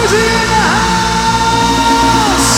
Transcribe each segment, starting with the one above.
Jersey in the house!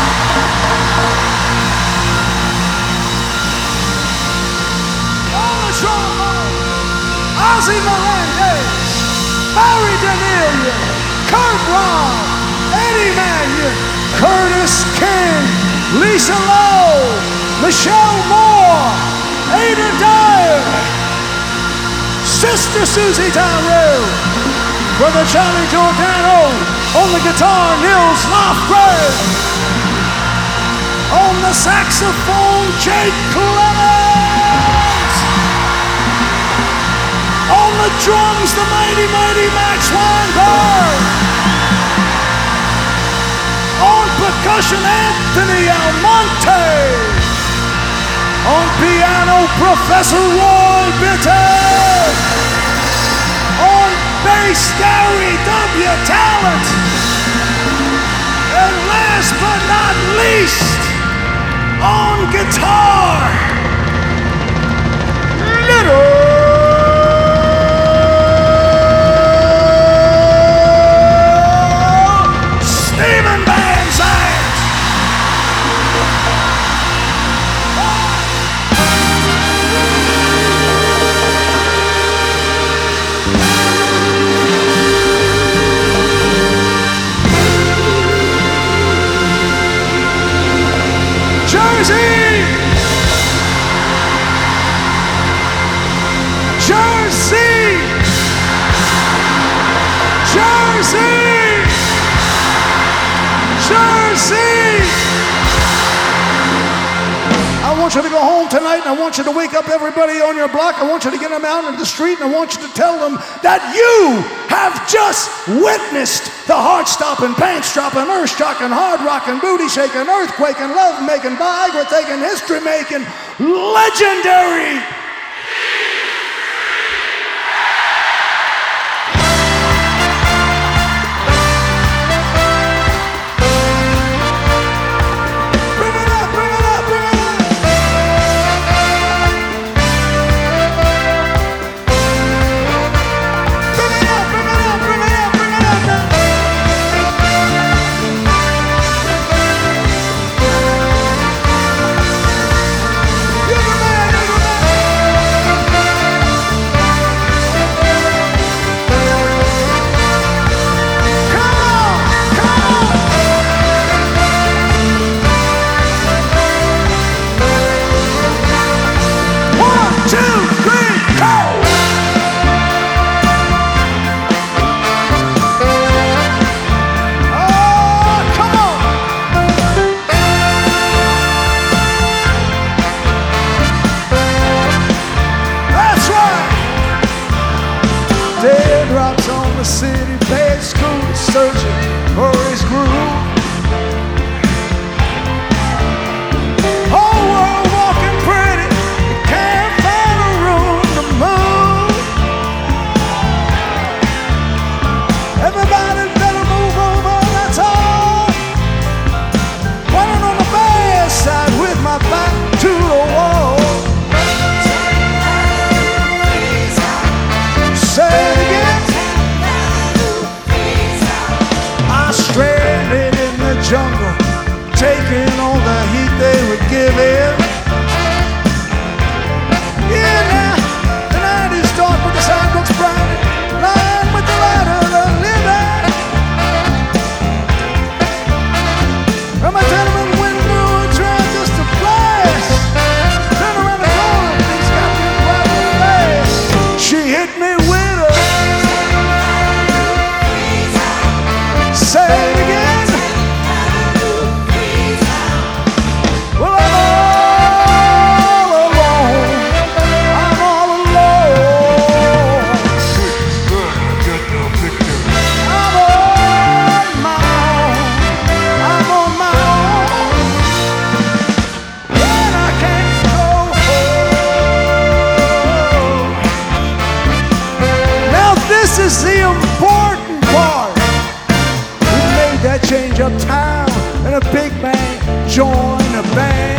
On the trombone, Ozzy Melendez, Barry Danielian, Kurt Robb, Eddie Mannion, Curtis King, Lisa Lowe, Michelle Moore, Ada Dyer, Sister Susie Tyrell, Brother Charlie Giordano, on the guitar, Nils Lofgren, on the saxophone, Jake Clemens, on the drums, the mighty, mighty Max Weinberg, on percussion, Anthony Almonte, on piano, Professor Roy Bittan, on bass, Gary W. Talent, and last but not least, on guitar, Little Stephen Van Zandt. Jersey! Jersey! Jersey! Jersey! I want you to go home tonight, and I want you to wake up everybody on your block. I want you to get them out into the street, and I want you to tell them that you have just witnessed the heart-stopping, pants-dropping, earth-shocking, hard-rocking, booty-shaking, earthquaking, love-making, Viagra-taking, history-making, legendary city played school searching for his groove. Whole world walking pretty, you can't find a room to move. Everybody better move over, that's all. Running on the bad side with my back to the wall. Say it again. Stranded in the jungle, taking all the heat they were giving. Yeah, now the night is dark, but the sidewalks bright, lined with the light of the living. From my tenement window, I tried just to blast. Turn around the corner, things got me quite fast. She hit me with a say it again. Well, I'm all alone. I'm all alone. I'm on my own. I'm on my own. And I can't go home. Now this is the important part. That change of town and a big man joined the band.